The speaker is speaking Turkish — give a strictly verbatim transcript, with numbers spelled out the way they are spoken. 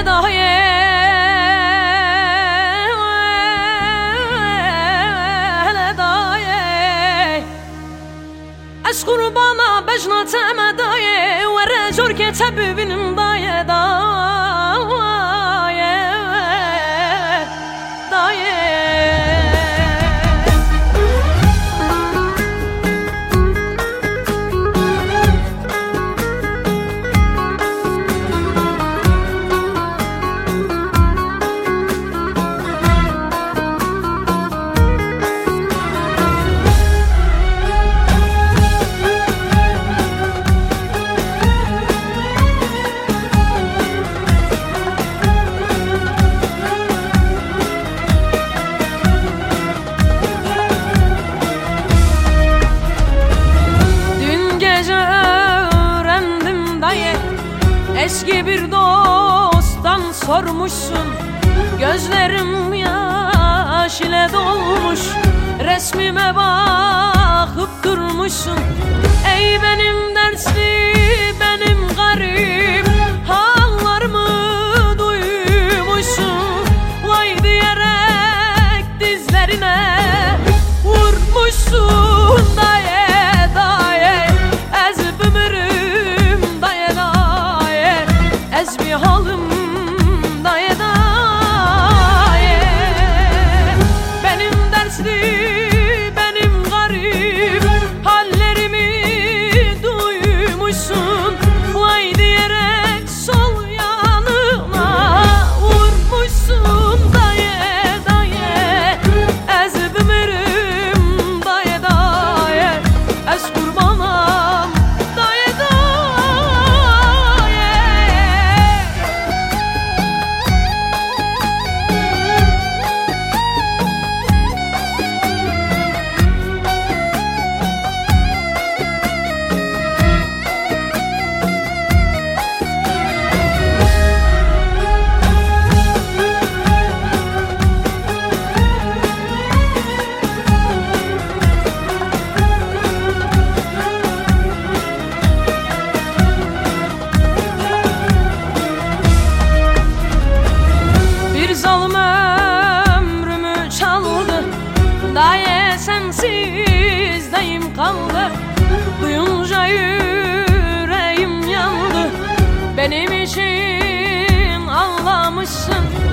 daye از قربانا بجنات مدايه ورجور كتب بنم دايه دايه دايه Eski bir dosttan sormuşsun, gözlerim yaş ile dolmuş. Resmime bakıp durmuşsun. Ey benim dertli, benim garip hallarımı duymuşsun. Vay diyerek dizlerine vurmuşsun. Daye daye ezip ömrüm, daye daye ezmi halim, daye daye benim dersli, benim garip hallerimi duymuşsun. Vay diyerek sol yanına vurmuşsun. Daye daye ezip ömrüm, daye daye ez kurbanam, daye daye. Zalim ömrümü çaldı, daye sensiz deyim kaldı. Duyunca yüreğim yandı, benim için ağlamışsın.